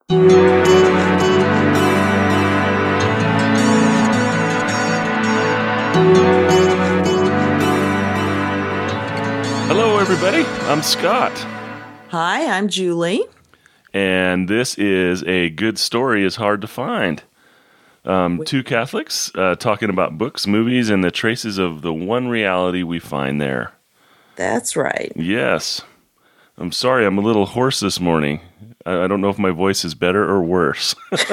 Hello, everybody. I'm Scott. Hi, I'm Julie. And this is A Good Story is Hard to Find. Two Catholics talking about books, movies, and the traces of the one reality we find there. That's right. Yes. I'm sorry, I'm a little hoarse this morning. I don't know if my voice is better or worse.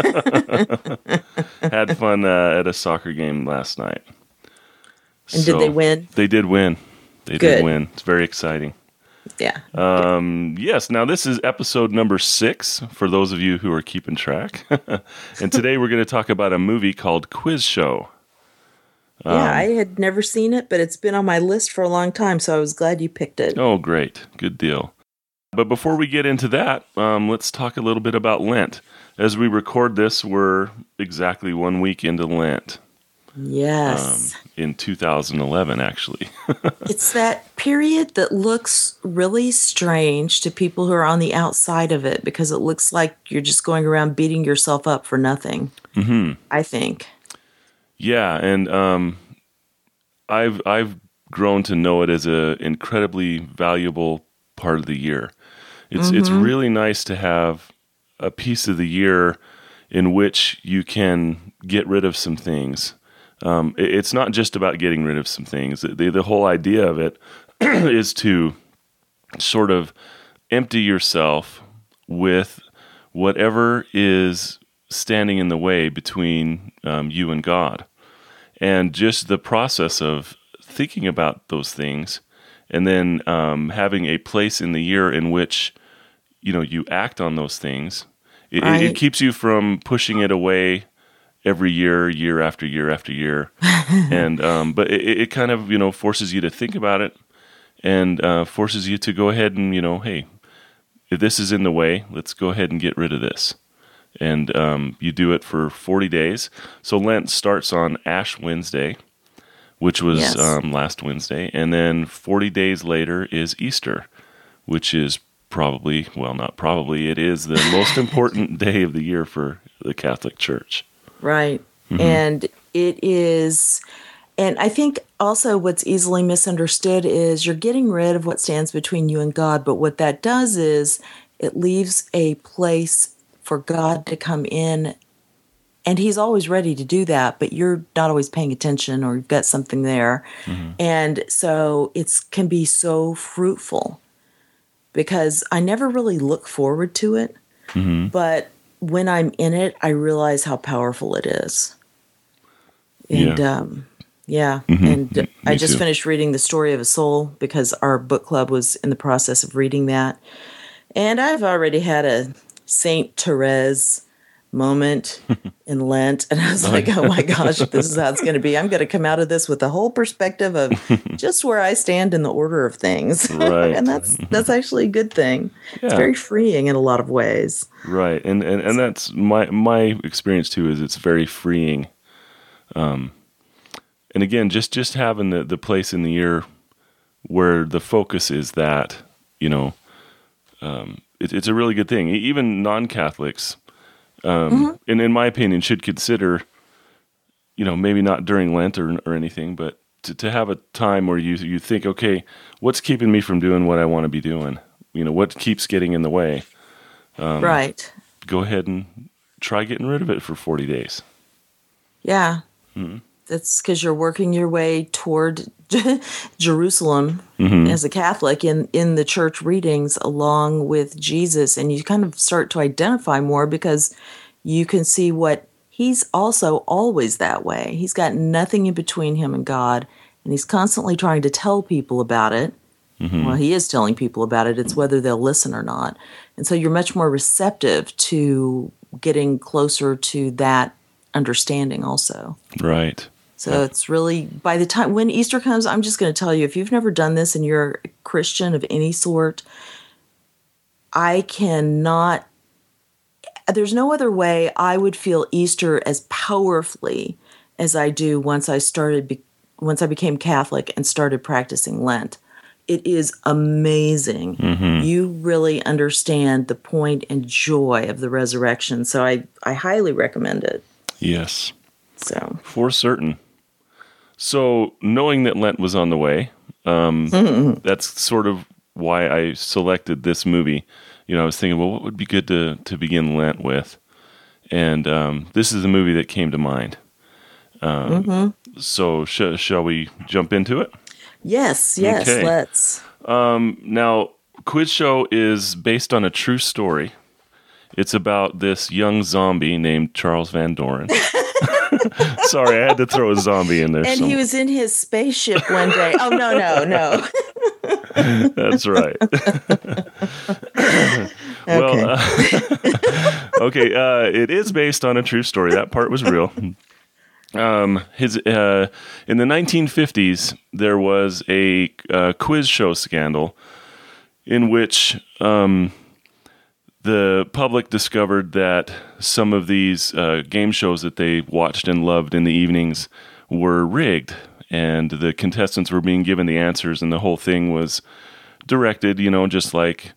Had fun at a soccer game last night. And did they win? They did win. They did win. It's very exciting. Yeah. Yes, now this is episode number 6, for those of you who are keeping track. And today we're going to talk about a movie called Quiz Show. Yeah, I had never seen it, but it's been on my list for a long time, so I was glad you picked it. Oh, great. Good deal. But before we get into that, let's talk a little bit about Lent. As we record this, we're exactly 1 week into Lent. Yes. In 2011, actually. It's that period that looks really strange to people who are on the outside of it because it looks like you're just going around beating yourself up for nothing, I think. Yeah, and I've grown to know it as an incredibly valuable part of the year. It's really nice to have a piece of the year in which you can get rid of some things. It's not just about getting rid of some things. The whole idea of it is to sort of empty yourself with whatever is standing in the way between you and God. And just the process of thinking about those things and then having a place in the year in which, you act on those things, it keeps you from pushing it away every year, year after year after year. And but it kind of, forces you to think about it and forces you to go ahead and, hey, if this is in the way, let's go ahead and get rid of this. And you do it for 40 days. So Lent starts on Ash Wednesday, which was last Wednesday. And then 40 days later is Easter, which is it is the most important day of the year for the Catholic Church. Right. And it is, and I think also what's easily misunderstood is you're getting rid of what stands between you and God, but what that does is it leaves a place for God to come in, and he's always ready to do that, but you're not always paying attention or you've got something there. And so it can be so fruitful because I never really look forward to it, but when I'm in it, I realize how powerful it is. And and I just finished reading The Story of a Soul because our book club was in the process of reading that. And I've already had a Saint Therese moment in Lent. And I was like, oh my gosh, if this is how it's going to be, I'm going to come out of this with the whole perspective of just where I stand in the order of things. Right. And that's actually a good thing. Yeah. It's very freeing in a lot of ways. Right. And that's my experience too, is it's very freeing. And again, just having the place in the year where the focus is that, it's a really good thing. Even non-Catholics, and in my opinion, should consider, maybe not during Lent or anything, but to have a time where you think, okay, what's keeping me from doing what I want to be doing? What keeps getting in the way? Right. Go ahead and try getting rid of it for 40 days. Yeah. That's because you're working your way toward Jerusalem as a Catholic in the church readings along with Jesus. And you kind of start to identify more because you can see what he's also always that way. He's got nothing in between him and God, and he's constantly trying to tell people about it. Well, he is telling people about it. It's whether they'll listen or not. And so you're much more receptive to getting closer to that understanding also. Right. So it's really, by the time when Easter comes, I'm just going to tell you, if you've never done this and you're a Christian of any sort, I cannot, there's no other way I would feel Easter as powerfully as I do once I became Catholic and started practicing Lent. it is amazing. You really understand the point and joy of the resurrection. So I highly recommend it. Yes. So For certain. So knowing that Lent was on the way, that's sort of why I selected this movie. You know, I was thinking, well, what would be good to begin Lent with? And this is a movie that came to mind. So shall we jump into it? yes, Okay. let's. Now, Quiz Show is based on a true story. It's about this young zombie named Charles Van Doren. Sorry, I had to throw a zombie in there. And he was in his spaceship one day. Oh, no. That's right. Well, okay. It is based on a true story. That part was real. In the 1950s, there was a quiz show scandal in which the public discovered that some of these game shows that they watched and loved in the evenings were rigged, and the contestants were being given the answers, and the whole thing was directed, just like,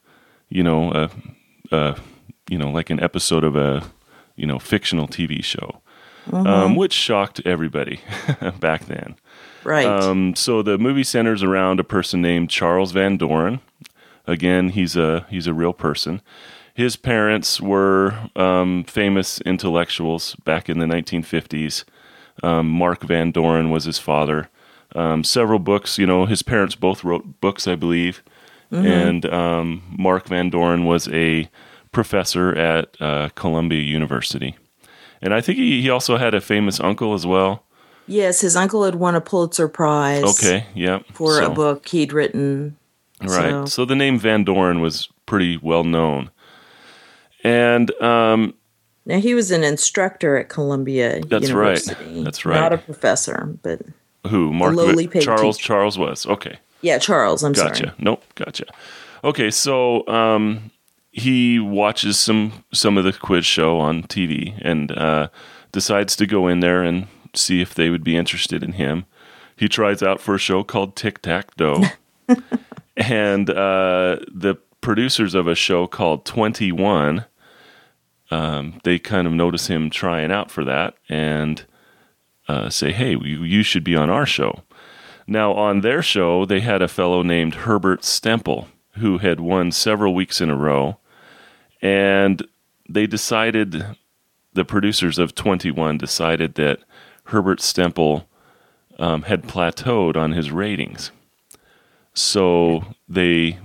like an episode of a, fictional TV show, which shocked everybody back then. Right. So the movie centers around a person named Charles Van Doren. Again, he's a real person. His parents were famous intellectuals back in the 1950s. Mark Van Doren was his father. Several books, his parents both wrote books, I believe. And Mark Van Doren was a professor at Columbia University. And I think he also had a famous uncle as well. Yes, his uncle had won a Pulitzer Prize. Okay, yeah. For a book he'd written. Right. So the name Van Doren was pretty well known. And now he was an instructor at Columbia University. Right. That's right. Not a professor, but who? Mark a lowly paid Charles. teacher. Charles was okay. Yeah, Charles. I'm gotcha. sorry. Nope. Gotcha. Okay, so he watches some of the quiz show on TV and decides to go in there and see if they would be interested in him. He tries out for a show called Tic Tac Doe, and the producers of a show called 21. They kind of notice him trying out for that and say, hey, you should be on our show. Now, on their show, they had a fellow named Herbert Stemple who had won several weeks in a row. And they decided, the producers of 21 decided that Herbert Stemple had plateaued on his ratings. So they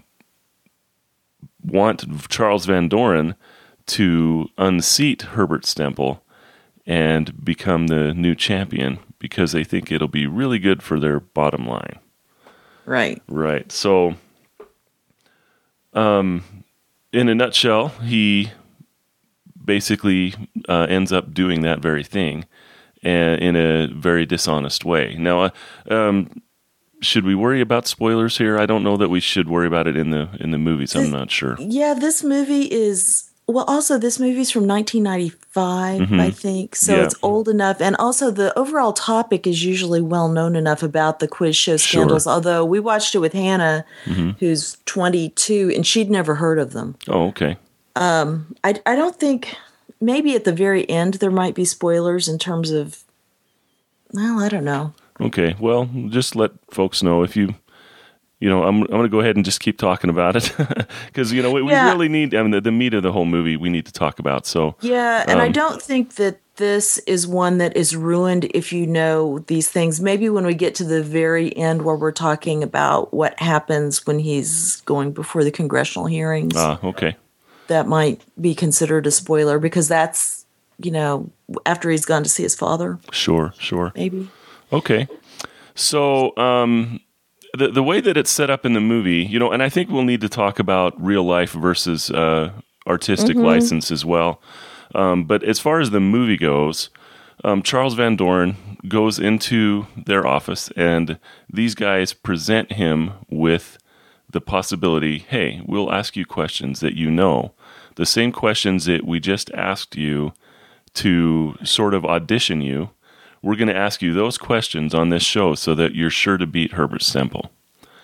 want Charles Van Doren to unseat Herbert Stemple and become the new champion because they think it'll be really good for their bottom line. Right. Right. So, in a nutshell, he basically ends up doing that very thing in a very dishonest way. Now, should we worry about spoilers here? I don't know that we should worry about it in the movies. I'm not sure. Yeah, this movie is... Well, also, this movie's from 1995, I think, so it's old enough. And also, the overall topic is usually well known enough about the quiz show scandals, although we watched it with Hannah, who's 22, and she'd never heard of them. Oh, okay. I don't think... Maybe at the very end there might be spoilers in terms of... Well, I don't know. Okay, well, just let folks know if you... I'm going to go ahead and just keep talking about it because, we really need, the meat of the whole movie we need to talk about. So yeah, and I don't think that this is one that is ruined if you know these things. Maybe when we get to the very end where we're talking about what happens when he's going before the congressional hearings. Okay. That might be considered a spoiler because that's, after he's gone to see his father. Sure. Maybe. Okay. So, the way that it's set up in the movie, and I think we'll need to talk about real life versus artistic license as well. But as far as the movie goes, Charles Van Doren goes into their office, and these guys present him with the possibility, hey, we'll ask you questions that the same questions that we just asked you to sort of audition you. We're going to ask you those questions on this show so that you're sure to beat Herbert Stemple.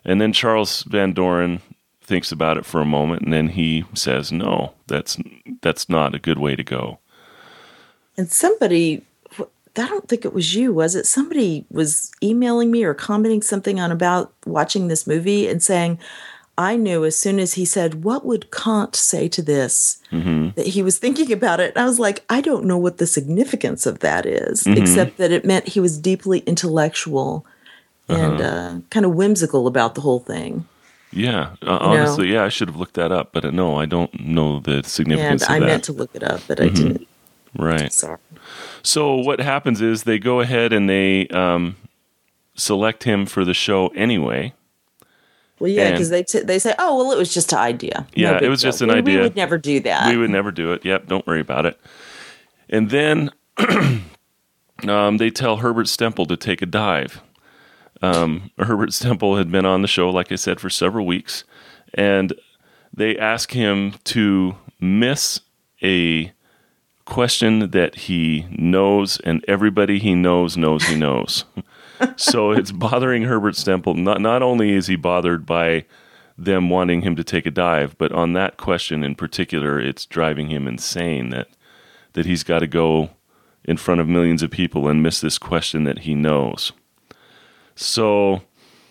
And then Charles Van Doren thinks about it for a moment, and then he says, no, that's not a good way to go. And somebody, I don't think it was you, was it? Somebody was emailing me or commenting something on about watching this movie and saying, I knew as soon as he said, what would Kant say to this, that he was thinking about it. And I was like, I don't know what the significance of that is, except that it meant he was deeply intellectual and kind of whimsical about the whole thing. Yeah. Honestly, I should have looked that up, but no, I don't know the significance of that. And I meant to look it up, but I didn't. Right. Sorry. So what happens is they go ahead and they select him for the show anyway. Well, yeah, because they say, oh, well, it was just an idea. Yeah, it was just an idea. We would never do that. We would never do it. Yep, don't worry about it. And then they tell Herbert Stemple to take a dive. Herbert Stemple had been on the show, like I said, for several weeks. And they ask him to miss a question that he knows, and everybody he knows he knows. So it's bothering Herbert Stemple. Not only is he bothered by them wanting him to take a dive, but on that question in particular, it's driving him insane that he's got to go in front of millions of people and miss this question that he knows. So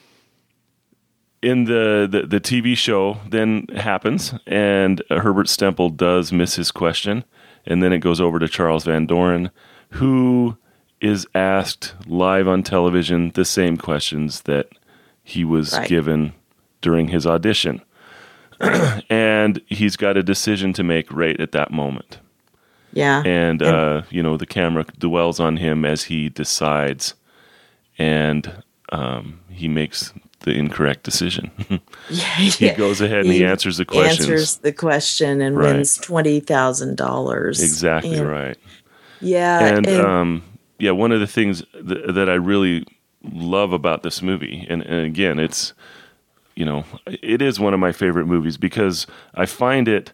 in the TV show then happens, and Herbert Stemple does miss his question, and then it goes over to Charles Van Doren, who is asked live on television the same questions that he was given during his audition. And he's got a decision to make right at that moment. Yeah. And the camera dwells on him as he decides, and he makes the incorrect decision. He goes ahead and he answers the questions. Answers the question and wins $20,000. Exactly right. Yeah. And one of the things that I really love about this movie, and again, it's, it is one of my favorite movies because I find it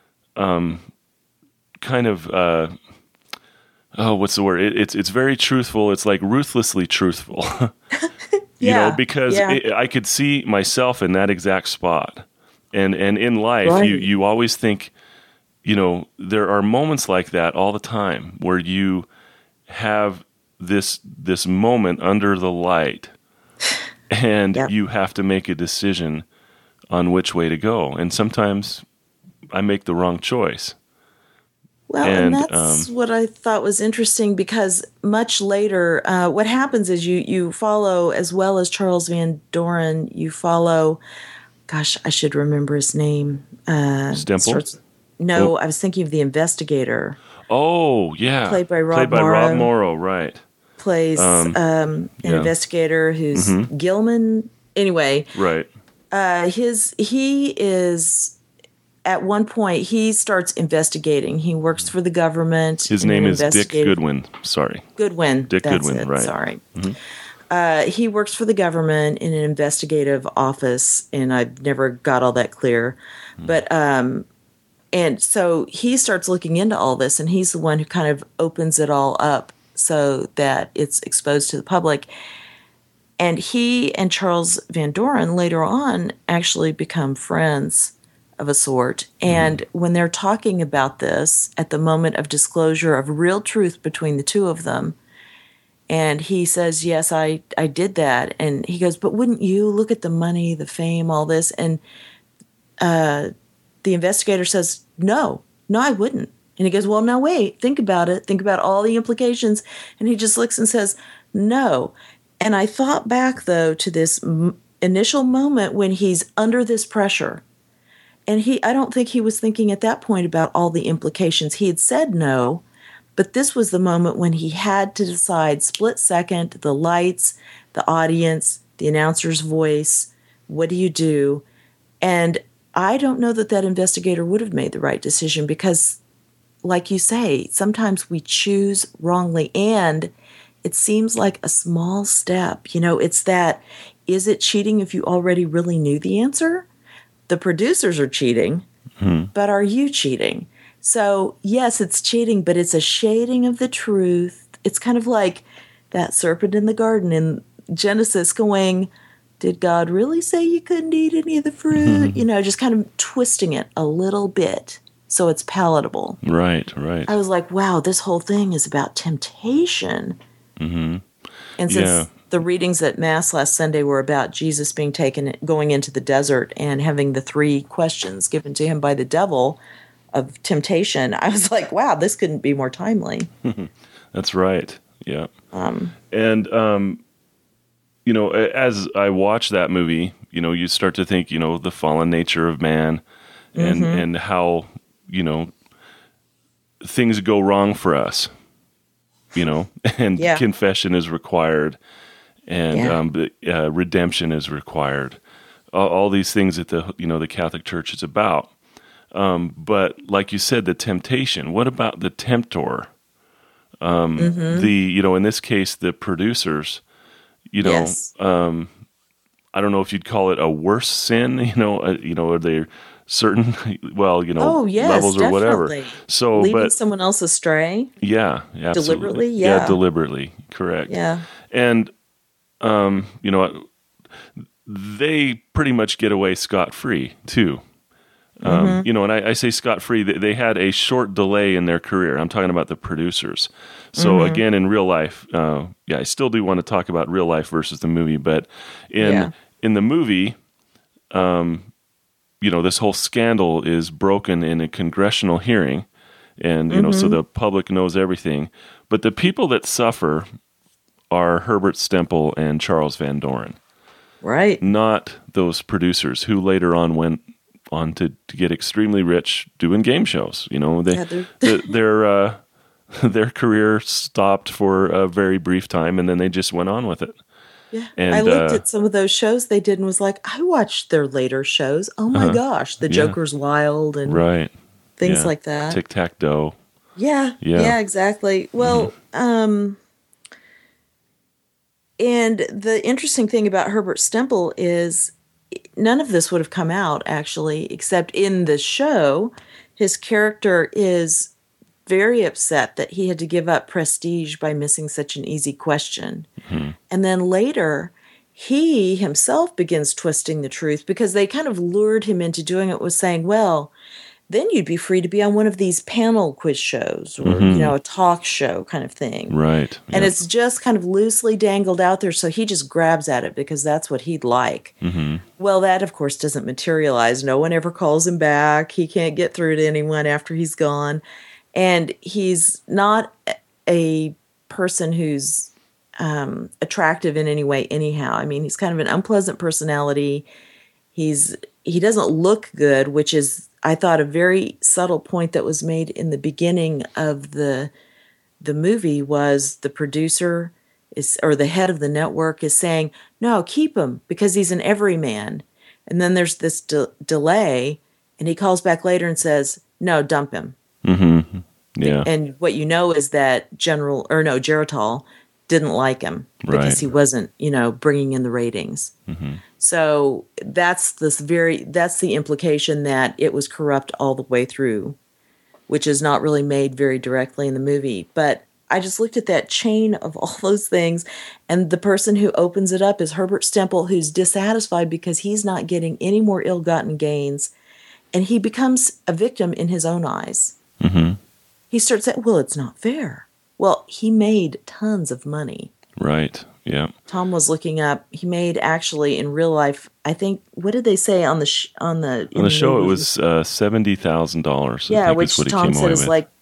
kind of, what's the word? It's very truthful. It's like ruthlessly truthful, because I could see myself in that exact spot. And in life, you always think, there are moments like that all the time where you have this moment under the light, and you have to make a decision on which way to go. And sometimes I make the wrong choice. Well, and that's what I thought was interesting, because much later, what happens is you follow, as well as Charles Van Doren, you follow, gosh, I should remember his name. Stemple? I was thinking of the investigator. Oh, yeah. Played by Rob Morrow, right. Plays an investigator who's Gilman. Anyway. Right. He is, at one point, he starts investigating. He works for the government. His name is Dick Goodwin. Sorry. Goodwin. Dick Goodwin, it. right. Sorry. He works for the government in an investigative office, and I've never got all that clear. But and so he starts looking into all this, and he's the one who kind of opens it all up so that it's exposed to the public. And he and Charles Van Doren later on actually become friends of a sort. And when they're talking about this at the moment of disclosure of real truth between the two of them, and he says, yes, I did that. And he goes, but wouldn't you? Look at the money, the fame, all this. And the investigator says, no, I wouldn't. And he goes, well, now wait, think about it. Think about all the implications. And he just looks and says, no. And I thought back, though, to this initial moment when he's under this pressure. And I don't think he was thinking at that point about all the implications. He had said no, but this was the moment when he had to decide, split second, the lights, the audience, the announcer's voice, what do you do? And I don't know that investigator would have made the right decision because, like you say, sometimes we choose wrongly, and it seems like a small step. It's that, is it cheating if you already really knew the answer? The producers are cheating, but are you cheating? So, yes, it's cheating, but it's a shading of the truth. It's kind of like that serpent in the garden in Genesis going, did God really say you couldn't eat any of the fruit? Just kind of twisting it a little bit so it's palatable. Right. I was like, wow, this whole thing is about temptation. Mm-hmm. And since the readings at Mass last Sunday were about Jesus going into the desert and having the 3 questions given to him by the devil of temptation, I was like, wow, this couldn't be more timely. That's right. Yeah. As I watch that movie, you start to think, the fallen nature of man and how, things go wrong for us, and confession is required and redemption is required. All these things that the Catholic Church is about. But like you said, the temptation, what about the tempter? In this case, the producers, Yes. I don't know if you'd call it a worse sin, are they certain, levels or whatever. So, leading someone else astray. Yeah, absolutely. Deliberately. Yeah, deliberately. Correct. Yeah. And, they pretty much get away scot-free too. And I say scot-free, they had a short delay in their career. I'm talking about the producers. So again, in real life, I still do want to talk about real life versus the movie, but in the movie, this whole scandal is broken in a congressional hearing, and, so the public knows everything. But the people that suffer are Herbert Stempel and Charles Van Doren. Right. Not those producers who later on went on to get extremely rich doing game shows. Their career stopped for a very brief time, and then they just went on with it. Yeah, and I looked at some of those shows they did and was like, I watched their later shows. Oh my gosh, The Joker's Wild and things like that. Tic-tac-toe. Yeah, exactly. Well, and the interesting thing about Herbert Stempel is none of this would have come out, actually, except in the show, his character is very upset that he had to give up prestige by missing such an easy question. Mm-hmm. And then later, he himself begins twisting the truth because they kind of lured him into doing it with saying, well, then you'd be free to be on one of these panel quiz shows or, a talk show kind of thing. Right. And it's just kind of loosely dangled out there, so he just grabs at it because that's what he'd like. Mm-hmm. Well, that, of course, doesn't materialize. No one ever calls him back. He can't get through to anyone after he's gone. And he's not a person who's attractive in any way anyhow. I mean, he's kind of an unpleasant personality. He doesn't look good, which is, I thought, a very subtle point that was made in the beginning of the movie was the producer or the head of the network is saying, no, keep him because he's an everyman. And then there's this delay, and he calls back later and says, no, dump him. Mm-hmm. Yeah. And what you know is that Geritol didn't like him because he wasn't, bringing in the ratings. Mm-hmm. So that's the implication that it was corrupt all the way through, which is not really made very directly in the movie. But I just looked at that chain of all those things, and the person who opens it up is Herbert Stempel, who's dissatisfied because he's not getting any more ill-gotten gains, and he becomes a victim in his own eyes. Mm-hmm. He starts saying, well, it's not fair. Well, he made tons of money. Right, yeah. Tom was looking up, he made actually in real life, I think, what did they say on the show? On the show, it was $70,000. Yeah, which Tom said is like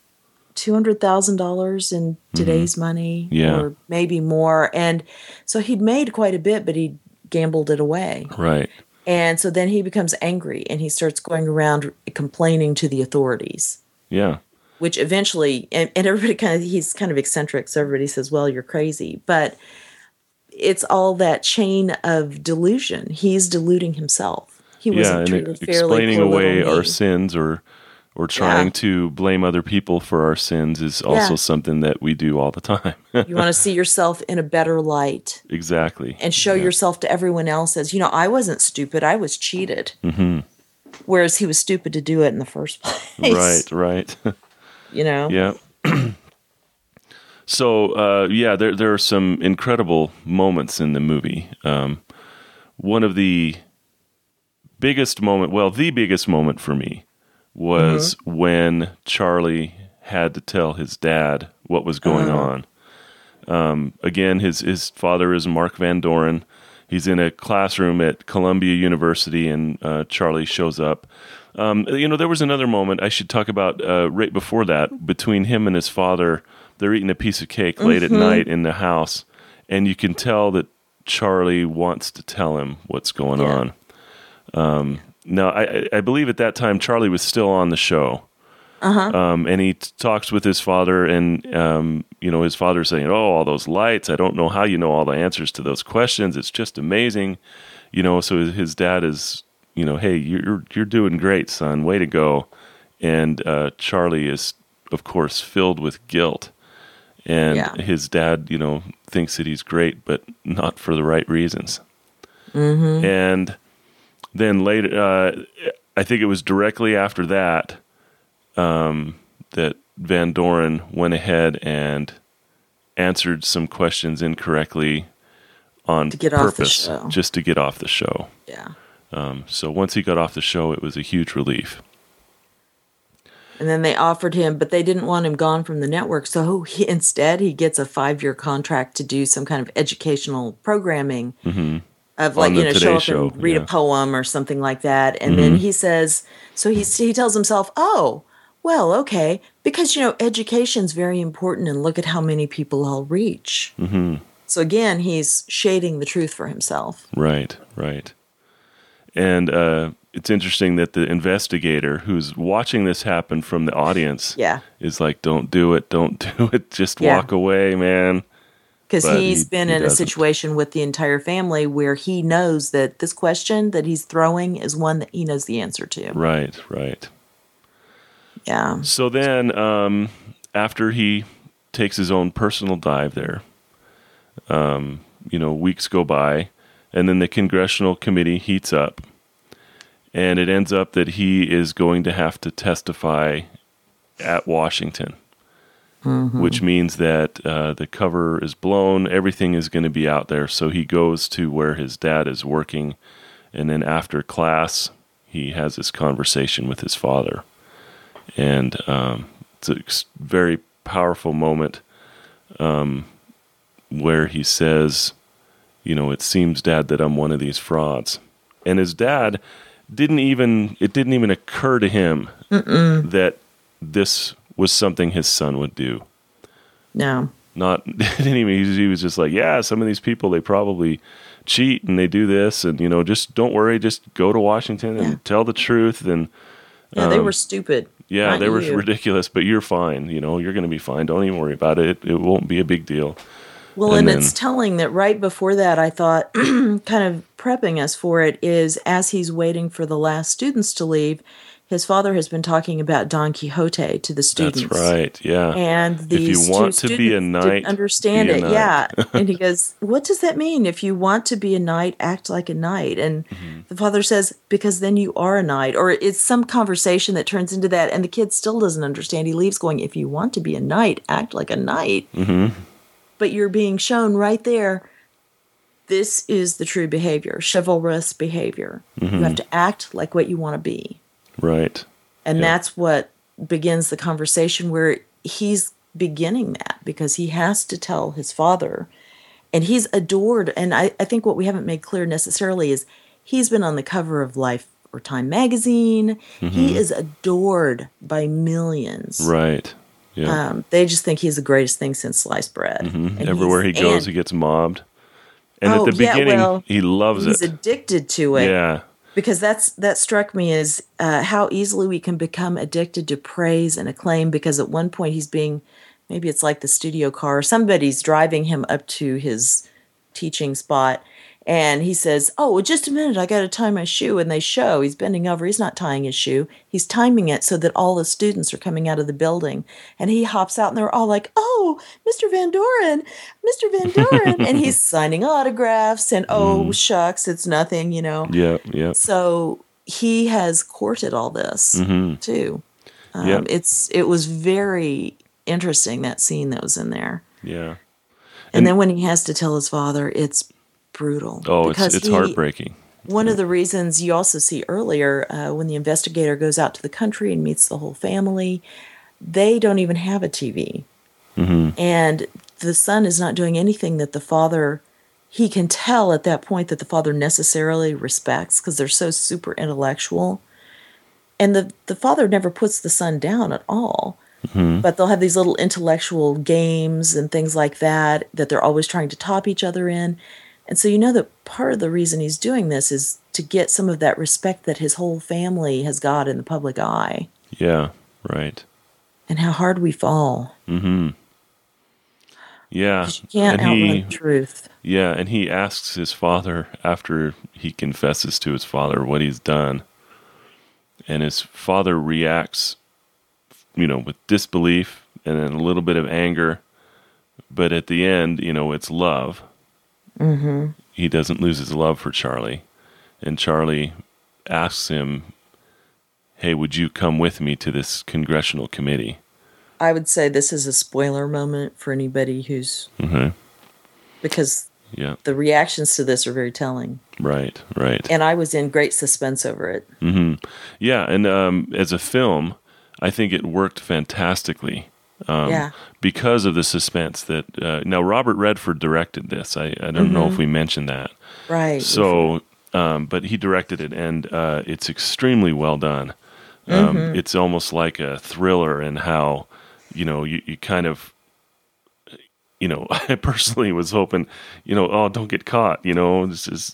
$200,000 in today's money, or maybe more. And so he'd made quite a bit, but he gambled it away. Right. And so then he becomes angry, and he starts going around complaining to the authorities. Yeah. Which eventually, and everybody he's kind of eccentric, so everybody says, well, you're crazy. But it's all that chain of delusion. He's deluding himself. He wasn't treated fairly. Explaining away our sins or trying to blame other people for our sins is also something that we do all the time. You want to see yourself in a better light. Exactly. And show yourself to everyone else as, I wasn't stupid, I was cheated. Mm-hmm. Whereas he was stupid to do it in the first place. Right. Yeah. So, there are some incredible moments in the movie. one of the biggest moment for me was when Charlie had to tell his dad what was going on. Again, his father is Mark Van Doren. He's in a classroom at Columbia University, and Charlie shows up. There was another moment I should talk about right before that, between him and his father. They're eating a piece of cake late at night in the house, and you can tell that Charlie wants to tell him what's going on. Now, I believe at that time Charlie was still on the show. And he talks with his father, and his father's saying, "Oh, all those lights! I don't know how you know all the answers to those questions. It's just amazing." So his dad is, "Hey, you're doing great, son. Way to go!" And Charlie is, of course, filled with guilt, and his dad, thinks that he's great, but not for the right reasons. And then later, I think it was directly after that. That Van Doren went ahead and answered some questions incorrectly on purpose, just to get off the show. Yeah. So once he got off the show, it was a huge relief. And then they offered him, but they didn't want him gone from the network. So instead, he gets a 5-year contract to do some kind of educational programming of show up and read a poem or something like that. And then he says, he tells himself, oh, well, okay, because, education's very important, and look at how many people I'll reach. So again, he's shading the truth for himself. Right. And it's interesting that the investigator who's watching this happen from the audience is like, don't do it, just walk away, man. Because he's been in a situation with the entire family where he knows that this question that he's throwing is one that he knows the answer to. Right. Yeah. So then, after he takes his own personal dive there, weeks go by, and then the congressional committee heats up, and it ends up that he is going to have to testify at Washington, which means that the cover is blown, everything is going to be out there. So he goes to where his dad is working, and then after class, he has this conversation with his father. And it's a very powerful moment where he says, it seems, Dad, that I'm one of these frauds. And his dad it didn't even occur to him that this was something his son would do. No. He was just like, yeah, some of these people, they probably cheat and they do this, and, just don't worry, just go to Washington and tell the truth. And they were stupid. Yeah, they were ridiculous, but you're fine. You're going to be fine. Don't even worry about it. It won't be a big deal. Well, and it's telling that right before that, I thought, kind of prepping us for it, is as he's waiting for the last students to leave, his father has been talking about Don Quixote to the students. That's right, yeah. And these if you want to be a knight, didn't understand it, yeah. And he goes, what does that mean? If you want to be a knight, act like a knight. And the father says, because then you are a knight. Or it's some conversation that turns into that, and the kid still doesn't understand. He leaves going, if you want to be a knight, act like a knight. But you're being shown right there, this is the true behavior, chivalrous behavior. You have to act like what you want to be. Right. And that's what begins the conversation, where he's beginning that because he has to tell his father, and he's adored. And I think what we haven't made clear necessarily is he's been on the cover of Life or Time magazine. He is adored by millions. Right. Yeah. They just think he's the greatest thing since sliced bread. And everywhere he goes, he gets mobbed. And at the beginning, he loves it. He's addicted to it. Yeah. Because that struck me as how easily we can become addicted to praise and acclaim, because at one point maybe it's like the studio car, somebody's driving him up to his teaching spot, and he says, oh, well, just a minute, I got to tie my shoe. And they show he's bending over. He's not tying his shoe. He's timing it so that all the students are coming out of the building. And he hops out, and they're all like, oh, Mr. Van Doren, Mr. Van Doren. And he's signing autographs, and oh, shucks, it's nothing, Yeah. So he has courted all this, too. It was very interesting, that scene that was in there. Yeah. And then when he has to tell his father, it's brutal. Oh, because it's heartbreaking. One of the reasons you also see earlier when the investigator goes out to the country and meets the whole family, they don't even have a TV. And the son is not doing anything that the father, he can tell at that point that the father necessarily respects because they're so super intellectual. And the father never puts the son down at all. But they'll have these little intellectual games and things like that they're always trying to top each other in. And so you know that part of the reason he's doing this is to get some of that respect that his whole family has got in the public eye. Yeah, right. And how hard we fall. Yeah. You can't outrun the truth. Yeah, and he asks his father after he confesses to his father what he's done. And his father reacts, with disbelief and then a little bit of anger. But at the end, it's love. He doesn't lose his love for Charlie. And Charlie asks him, hey, would you come with me to this congressional committee? I would say this is a spoiler moment for anybody who's... Because the reactions to this are very telling. Right. And I was in great suspense over it. Yeah, and as a film, I think it worked fantastically. Because of the suspense that... now, Robert Redford directed this. I don't know if we mentioned that. Right. So, but he directed it, and it's extremely well done. It's almost like a thriller in how, you kind of... I personally was hoping, don't get caught, this is...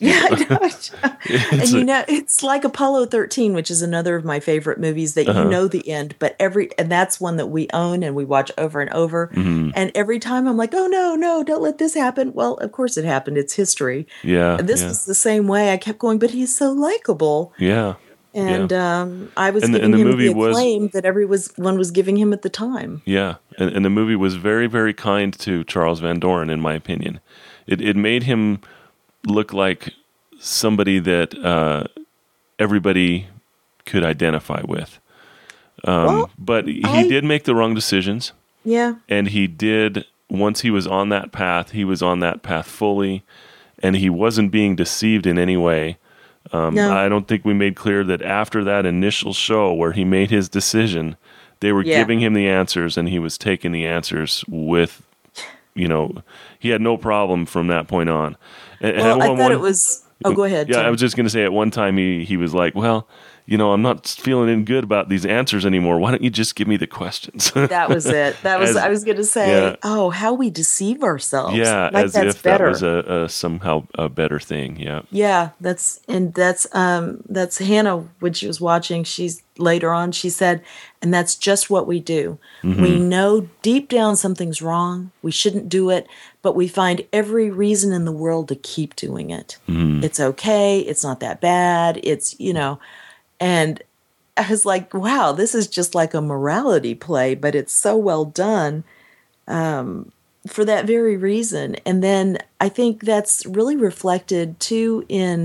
It's like Apollo 13, which is another of my favorite movies that the end, but and that's one that we own and we watch over and over. And every time I'm like, oh, no, don't let this happen. Well, of course it happened. It's history. Yeah. And this was the same way. I kept going, but he's so likable. Yeah. And I was giving him the acclaim that everyone was giving him at the time. Yeah, and the movie was very, very kind to Charles Van Doren, in my opinion. It made him look like somebody that everybody could identify with. But he did make the wrong decisions. Yeah. And he did, once he was on that path, he was on that path fully, and he wasn't being deceived in any way. No. I don't think we made clear that after that initial show where he made his decision, they were giving him the answers and he was taking the answers with, he had no problem from that point on. And I thought it was... Oh, go ahead. Yeah, I was just going to say at one time he was like, well, I'm not feeling any good about these answers anymore. Why don't you just give me the questions? That was it. I was going to say, how we deceive ourselves. Yeah, like as that's if better. that was somehow a better thing. Yeah. Yeah, that's Hannah when she was watching. Later on she said, and that's just what we do. We know deep down something's wrong. We shouldn't do it, but we find every reason in the world to keep doing it. It's okay. It's not that bad. It's And I was like, wow, this is just like a morality play, but it's so well done for that very reason. And then I think that's really reflected too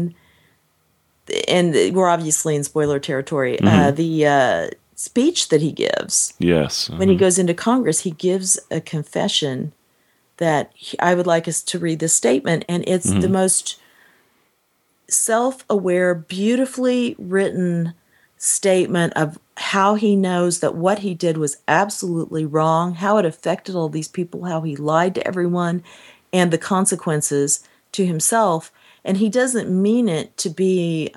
and we're obviously in spoiler territory, the speech that he gives. Yes. When he goes into Congress, he gives a confession that I would like us to read this statement, and it's the most self-aware, beautifully written statement of how he knows that what he did was absolutely wrong, how it affected all these people, how he lied to everyone, and the consequences to himself. And he doesn't mean it to be,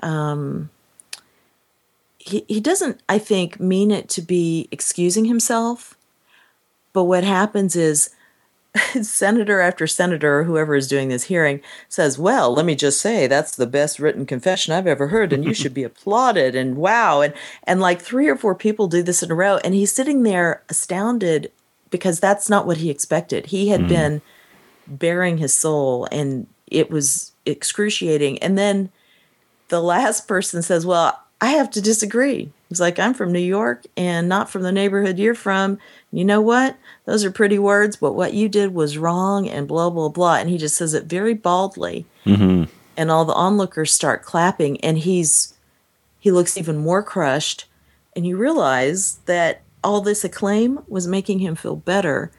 he doesn't, I think, mean it to be excusing himself. But what happens is senator after senator, or whoever is doing this hearing, says, well, let me just say, that's the best written confession I've ever heard, and you should be applauded, and wow. And like 3 or 4 people do this in a row, and he's sitting there astounded because that's not what he expected. He had been bearing his soul, and it was excruciating. And then the last person says, well, I have to disagree. He's like, I'm from New York and not from the neighborhood you're from. You know what? Those are pretty words, but what you did was wrong and blah, blah, blah. And he just says it very baldly. And all the onlookers start clapping, and he looks even more crushed. And you realize that all this acclaim was making him feel better.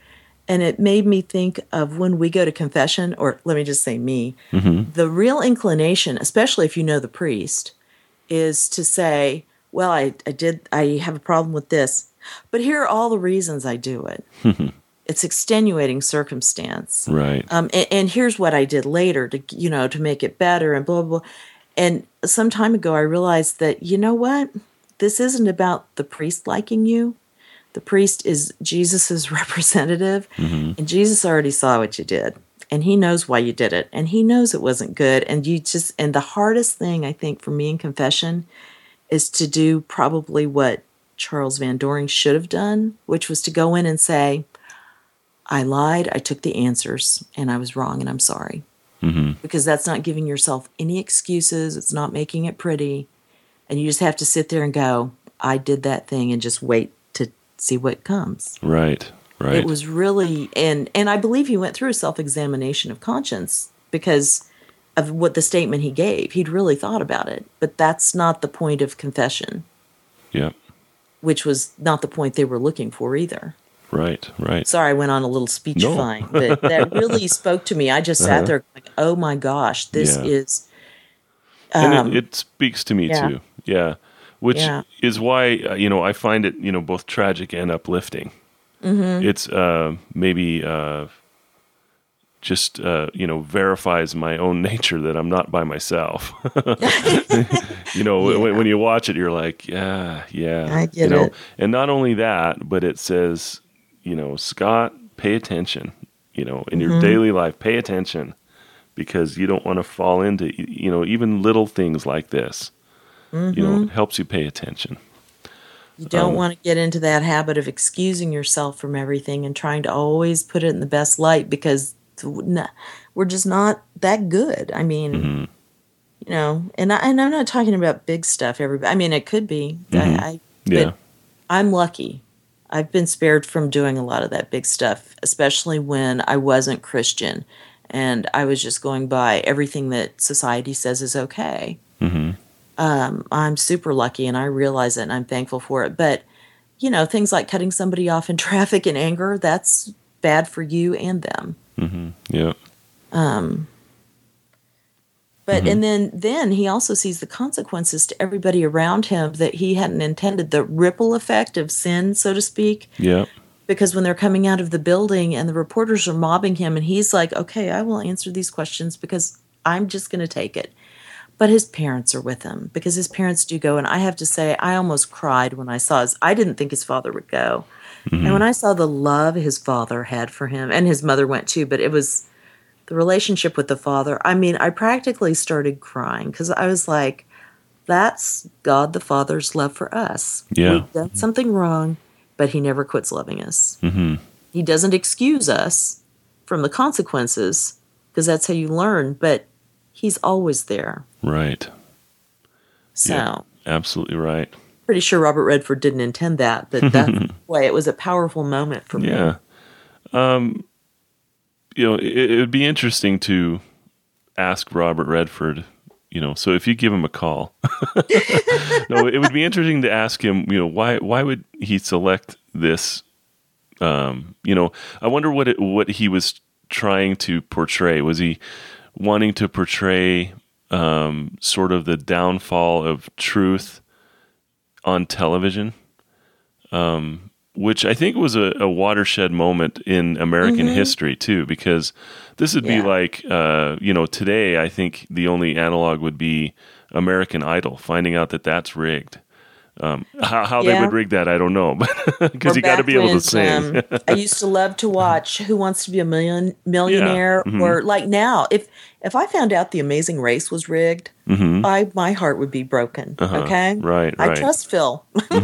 And it made me think of when we go to confession, or let me just say me, Mm-hmm. the real inclination, especially if you know the priest, is to say, well, I have a problem with this, but here are all the reasons I do it. It's extenuating circumstance. Right. And here's what I did later to, to make it better and blah, blah, blah. And some time ago, I realized that, you know what? This isn't about the priest liking you. The priest is Jesus's representative, and Jesus already saw what you did, and he knows why you did it, and he knows it wasn't good. And the hardest thing I think for me in confession is to do probably what Charles Van Doring should have done, which was to go in and say, I lied, I took the answers, and I was wrong, and I'm sorry. Because that's not giving yourself any excuses. It's not making it pretty. And you just have to sit there and go, I did that thing, and just wait to see what comes. Right. It was really, and I believe he went through a self-examination of conscience because of what the statement he gave. He'd really thought about it. But that's not the point of confession. Yep. Which was not the point they were looking for either. Right. Sorry, I went on a little speechifying, but that really spoke to me. I just sat there like, oh my gosh, this is... and it speaks to me too. Yeah. Which is why, I find it, both tragic and uplifting. It's maybe just, verifies my own nature that I'm not by myself. When you watch it, you're like, yeah. I get it. And not only that, but it says, Scott, pay attention, in your daily life, pay attention, because you don't want to fall into, even little things like this. It helps you pay attention. You don't want to get into that habit of excusing yourself from everything and trying to always put it in the best light, because we're just not that good. I mean, and I'm not talking about big stuff. Everybody, I mean, it could be. But I'm lucky. I've been spared from doing a lot of that big stuff, especially when I wasn't Christian and I was just going by everything that society says is okay. I'm super lucky, and I realize it, and I'm thankful for it. But, things like cutting somebody off in traffic in anger, that's bad for you and them. Yeah. But and then he also sees the consequences to everybody around him that he hadn't intended, the ripple effect of sin, so to speak. Yeah. Because when they're coming out of the building and the reporters are mobbing him, and he's like, okay, I will answer these questions because I'm just going to take it. But his parents are with him, because his parents do go. And I have to say, I almost cried when I saw I didn't think his father would go. And when I saw the love his father had for him, and his mother went too, but it was the relationship with the father. I mean, I practically started crying because I was like, that's God the Father's love for us. Yeah. We've done something wrong, but he never quits loving us. He doesn't excuse us from the consequences, because that's how you learn, but he's always there. Right. So. Yeah, absolutely right. Pretty sure Robert Redford didn't intend that, but that's why it was a powerful moment for me. Yeah. It would be interesting to ask Robert Redford, so if you give him a call, no, it would be interesting to ask him, why would he select this? I wonder what he was trying to portray. Was he wanting to portray sort of the downfall of truth on television? Which I think was a watershed moment in American history too, because this would be like, today I think the only analog would be American Idol, finding out that that's rigged. How they would rig that, I don't know, because you got to be able to sing. I used to love to watch Who Wants to Be a Millionaire, or like now, if I found out The Amazing Race was rigged, my heart would be broken. Okay, right. I trust Phil.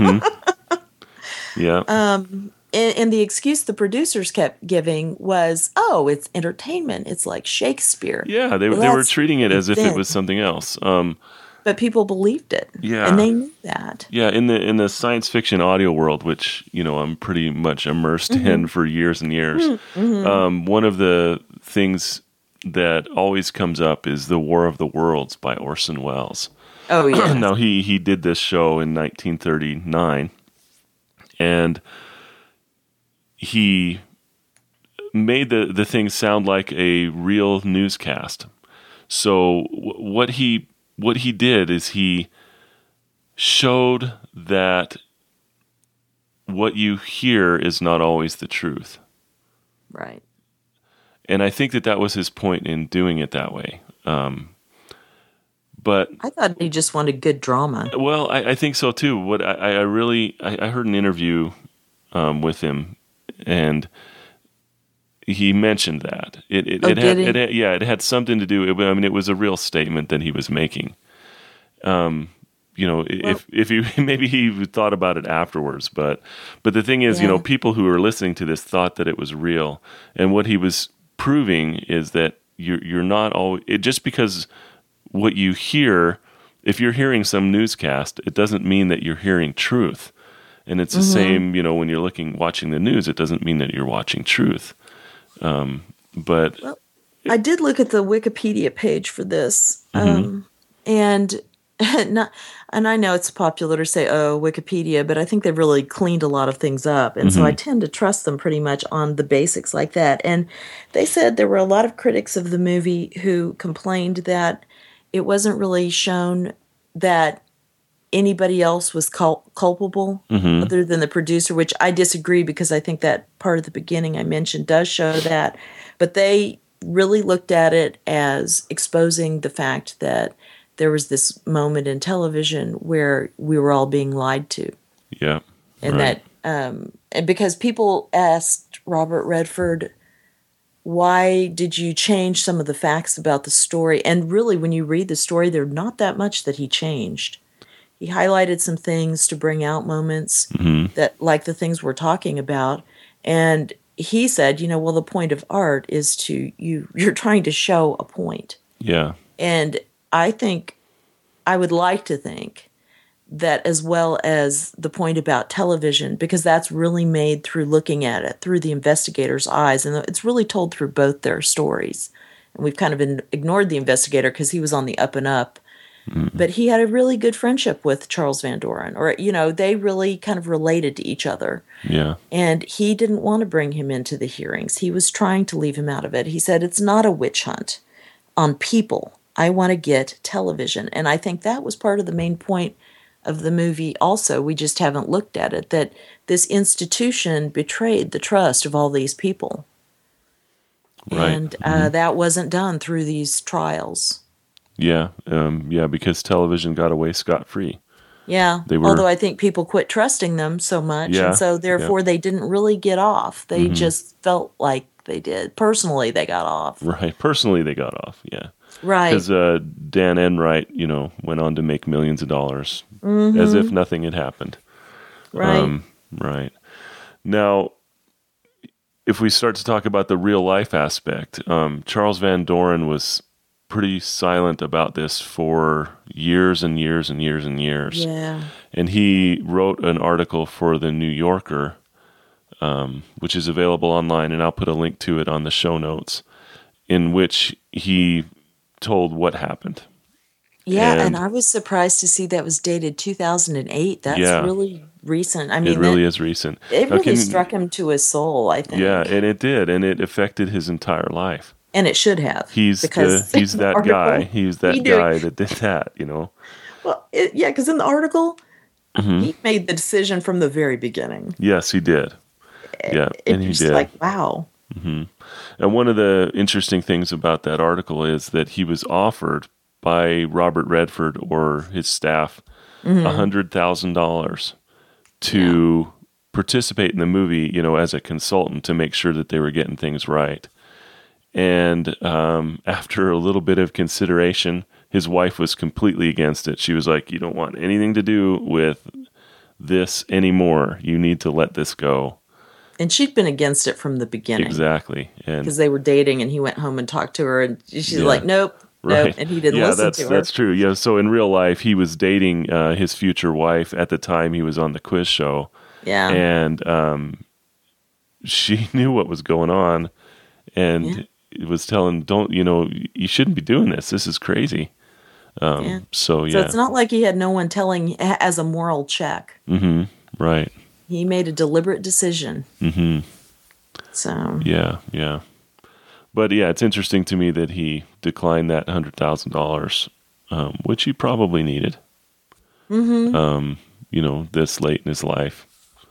Yeah. And the excuse the producers kept giving was, oh, it's entertainment. It's like Shakespeare. Yeah, they were treating it as if it was something else. But people believed it. Yeah. And they knew that. Yeah, in the science fiction audio world, which, I'm pretty much immersed in for years and years, one of the things that always comes up is The War of the Worlds by Orson Welles. Oh, yeah. Now, he did this show in 1939, and he made the thing sound like a real newscast. So what he did is he showed that what you hear is not always the truth. Right. And I think that was his point in doing it that way. But I thought he just wanted good drama. Well, I think so too. What I heard an interview with him, and he mentioned that it had something to do. I mean, it was a real statement that he was making. If he maybe he thought about it afterwards, but the thing is, people who are listening to this thought that it was real, and what he was proving is that you're not always just because what you hear. If you're hearing some newscast, it doesn't mean that you're hearing truth, and it's the same. When you're watching the news, it doesn't mean that you're watching truth. But I did look at the Wikipedia page for this, and I know it's popular to say, "Oh, Wikipedia," but I think they've really cleaned a lot of things up, and so I tend to trust them pretty much on the basics like that. And they said there were a lot of critics of the movie who complained that it wasn't really shown that anybody else was culpable other than the producer, which I disagree because I think that part of the beginning I mentioned does show that. But they really looked at it as exposing the fact that there was this moment in television where we were all being lied to. Yeah. And that, and because people asked Robert Redford, why did you change some of the facts about the story? And really, when you read the story, there's not that much that he changed. He highlighted some things to bring out moments that, like the things we're talking about. And he said, the point of art is you're trying to show a point. Yeah. And I would like to think that, as well as the point about television, because that's really made through looking at it through the investigator's eyes, and it's really told through both their stories. And we've kind of ignored the investigator because he was on the up and up, but he had a really good friendship with Charles Van Doren, or they really kind of related to each other. Yeah. And he didn't want to bring him into the hearings. He was trying to leave him out of it. He said, "It's not a witch hunt on people. I want to get television." And I think that was part of the main point of the movie also. We just haven't looked at it, that this institution betrayed the trust of all these people. Right. And that wasn't done through these trials. Yeah. Because television got away scot-free. Yeah. Although I think people quit trusting them so much. And so therefore they didn't really get off. They just felt like they did. Personally, they got off. Right. Personally, they got off. Yeah. Right. Because Dan Enright, went on to make millions of dollars as if nothing had happened. Right. Right. Now, if we start to talk about the real life aspect, Charles Van Doren was pretty silent about this for years and years and years and years. Yeah. And he wrote an article for the New Yorker, which is available online, and I'll put a link to it on the show notes, in which he told what happened. Yeah, and I was surprised to see that was dated 2008. That's really recent. I mean, it really is recent. It really struck him to his soul, I think. Yeah, and it did, and it affected his entire life. And it should have. He's that guy. He's that guy that did that, Well, because in the article, he made the decision from the very beginning. Yes, he did. Yeah, and he did. Like, wow. Mm-hmm. And one of the interesting things about that article is that he was offered by Robert Redford or his staff $100,000 to participate in the movie, as a consultant to make sure that they were getting things right. And after a little bit of consideration, his wife was completely against it. She was like, "You don't want anything to do with this anymore. You need to let this go." And she'd been against it from the beginning. Exactly. Because they were dating, and he went home and talked to her, and she's like, nope. Right. Nope, and he didn't listen to her. That's true. Yeah, so in real life, he was dating his future wife at the time he was on the quiz show. Yeah. And she knew what was going on, and was telling, you shouldn't be doing this. This is crazy. So it's not like he had no one telling as a moral check. Mm-hmm. Right. He made a deliberate decision. Mm-hmm. So Yeah. But yeah, it's interesting to me that he declined that $100,000, which he probably needed. This late in his life.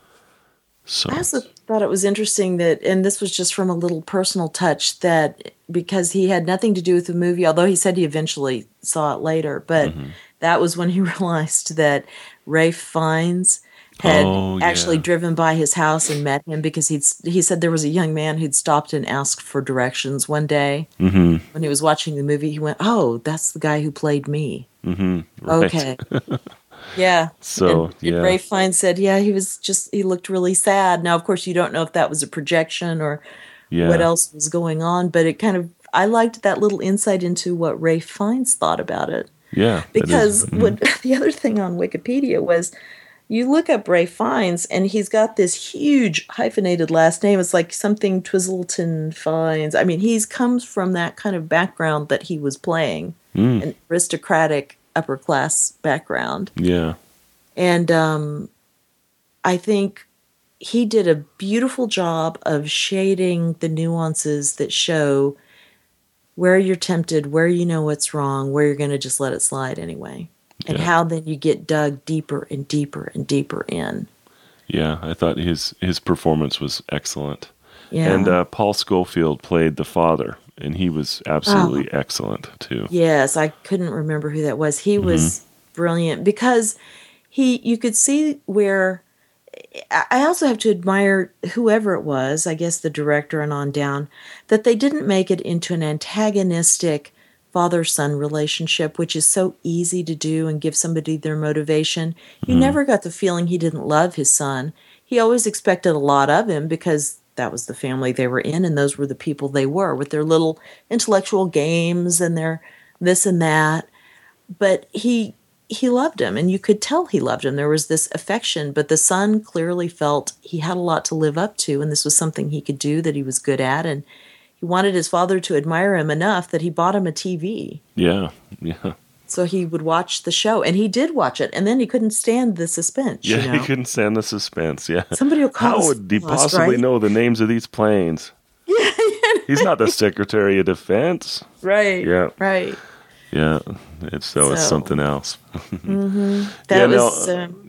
So I also thought it was interesting that, and this was just from a little personal touch, that because he had nothing to do with the movie, although he said he eventually saw it later, but that was when he realized that Rafe Fiennes had actually driven by his house and met him, because he said there was a young man who'd stopped and asked for directions one day when he was watching the movie. He went, "Oh, that's the guy who played me." Right. Okay. Yeah. So, and Ray Fiennes said, yeah, he looked really sad. Now, of course, you don't know if that was a projection or what else was going on, but I liked that little insight into what Ray Fiennes thought about it. Yeah. Because the other thing on Wikipedia was, you look up Ray Fiennes and he's got this huge hyphenated last name. It's like something Twizzleton Fiennes. I mean, comes from that kind of background that he was playing, an aristocratic upper class background. Yeah. And I think he did a beautiful job of shading the nuances that show where you're tempted, where you know what's wrong, where you're going to just let it slide anyway. And how then you get dug deeper and deeper and deeper in. Yeah, I thought his performance was excellent. Yeah. And Paul Scofield played the father, and he was absolutely excellent too. Yes, I couldn't remember who that was. He was brilliant because you could see where. I also have to admire whoever it was, I guess the director and on down, that they didn't make it into an antagonistic father-son relationship, which is so easy to do and give somebody their motivation. You never got the feeling he didn't love his son. He always expected a lot of him because that was the family they were in, and those were the people they were, with their little intellectual games and their this and that. But he loved him, and you could tell he loved him. There was this affection, but the son clearly felt he had a lot to live up to, and this was something he could do, that he was good at, and he wanted his father to admire him enough that he bought him a TV. Yeah. So he would watch the show, and he did watch it, and then he couldn't stand the suspense. Yeah, he couldn't stand the suspense. Yeah, somebody will call. How would he possibly know the names of these planes? Yeah, he's not the Secretary of Defense. Right. Yeah. Right. Yeah, it's something else. That was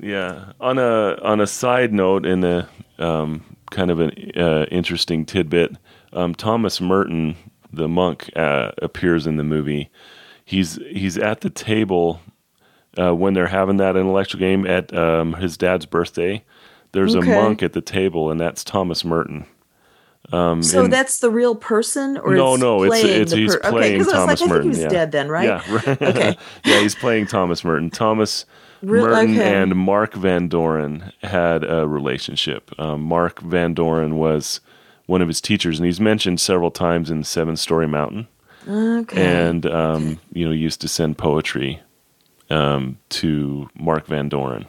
On a side note, in a kind of an interesting tidbit, Thomas Merton, the monk, appears in the movie. He's at the table when they're having that intellectual game at his dad's birthday. There's a monk at the table, and that's Thomas Merton. So that's the real person, or no, he's playing Thomas Merton. I think he was dead then, right? Yeah, right. Okay. Yeah, he's playing Thomas Merton. Thomas Merton and Mark Van Doren had a relationship. Mark Van Doren was one of his teachers, and he's mentioned several times in Seven Story Mountain. Okay. And used to send poetry to Mark Van Doren.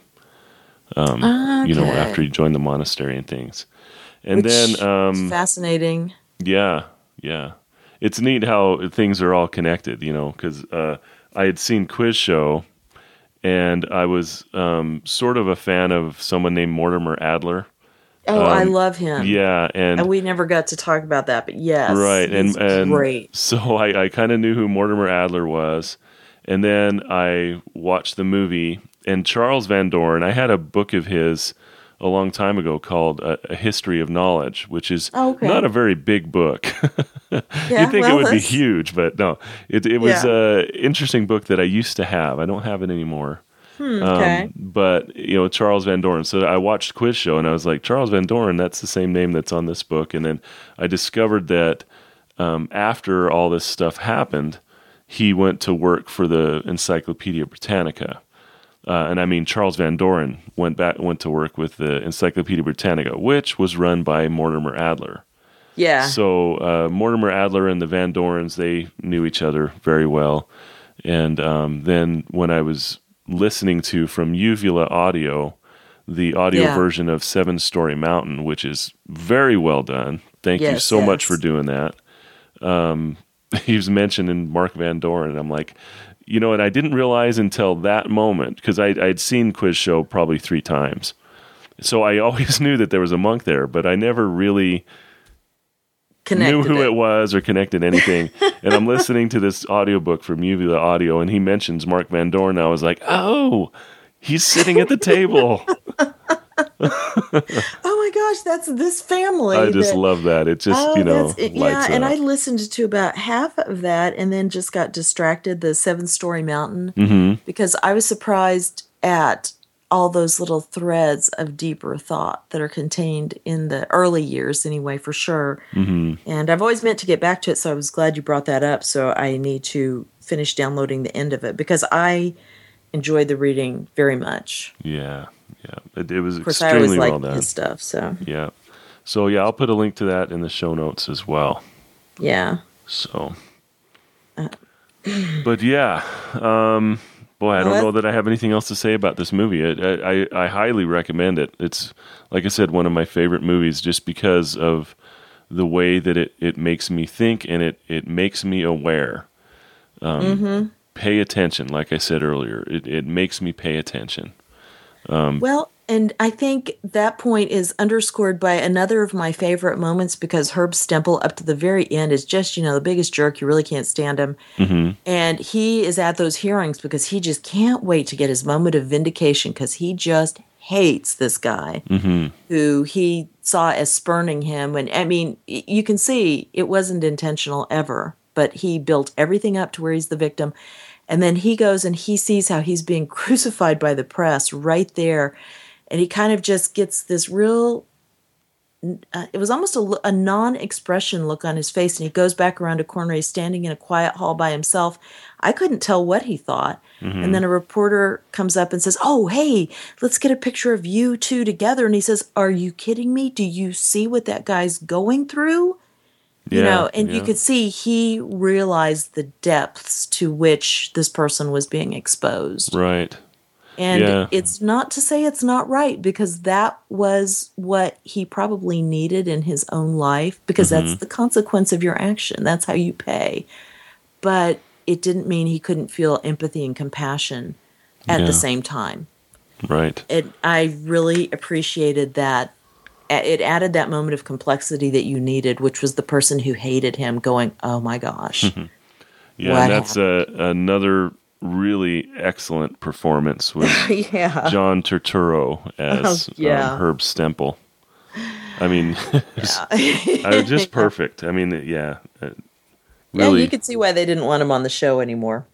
After he joined the monastery and things. And then fascinating. Yeah. It's neat how things are all connected, because I had seen Quiz Show, and I was sort of a fan of someone named Mortimer Adler. Oh, I love him. Yeah, and we never got to talk about that, but yes, right, he's and great. So I kind of knew who Mortimer Adler was, and then I watched the movie. And Charles Van Doren, I had a book of his a long time ago called A History of Knowledge, which is not a very big book. You'd think it would be huge, but no. It was an interesting book that I used to have. I don't have it anymore. Okay. But, Charles Van Doren. So I watched Quiz Show, and I was like, Charles Van Doren, that's the same name that's on this book. And then I discovered that after all this stuff happened, he went to work for the Encyclopedia Britannica. And I mean, Charles Van Doren went to work with the Encyclopedia Britannica, which was run by Mortimer Adler. Yeah. So Mortimer Adler and the Van Dorens, they knew each other very well. And then when I was listening to from Uvula Audio, the audio version of Seven Story Mountain, which is very well done. Thank you so much for doing that. He was mentioning Mark Van Doren, and I'm like, and I didn't realize until that moment, because I'd seen Quiz Show probably 3 times. So I always knew that there was a monk there, but I never really knew who it was or connected anything. And I'm listening to this audiobook from Uvula Audio, and he mentions Mark Van Dorn. I was like, oh, he's sitting at the table. Oh my gosh, that's this family. I just love that. It just, lights and up. I listened to about half of that and then just got distracted, the 7-Story Mountain, because I was surprised at all those little threads of deeper thought that are contained in the early years anyway, for sure. And I've always meant to get back to it, so I was glad you brought that up. So I need to finish downloading the end of it because I enjoyed the reading very much. Yeah. It was of course, extremely I well always done. liked his stuff, so. Yeah. So, I'll put a link to that in the show notes as well. Yeah. So. But yeah. Boy, I don't know that I have anything else to say about this movie. I highly recommend it. It's, like I said, one of my favorite movies just because of the way that it makes me think and it makes me aware. Pay attention, like I said earlier. It makes me pay attention. Well, and I think that point is underscored by another of my favorite moments because Herb Stempel, up to the very end, is just, the biggest jerk. You really can't stand him. And he is at those hearings because he just can't wait to get his moment of vindication because he just hates this guy who he saw as spurning him. And I mean, you can see it wasn't intentional ever, but he built everything up to where he's the victim. And then he goes and he sees how he's being crucified by the press right there. And he kind of just gets this real, it was almost a non-expression look on his face. And he goes back around a corner. He's standing in a quiet hall by himself. I couldn't tell what he thought. And then a reporter comes up and says, oh, hey, let's get a picture of you two together. And he says, are you kidding me? Do you see what that guy's going through? You could see he realized the depths to which this person was being exposed. Right. And it's not to say it's not right, because that was what he probably needed in his own life, because that's the consequence of your action. That's how you pay. But it didn't mean he couldn't feel empathy and compassion at the same time. Right. I really appreciated that. It added that moment of complexity that you needed, which was the person who hated him going, oh my gosh. Yeah, and that's another really excellent performance with John Turturro as Herb Stempel. I mean, just perfect. I mean, really. Yeah, you could see why they didn't want him on the show anymore.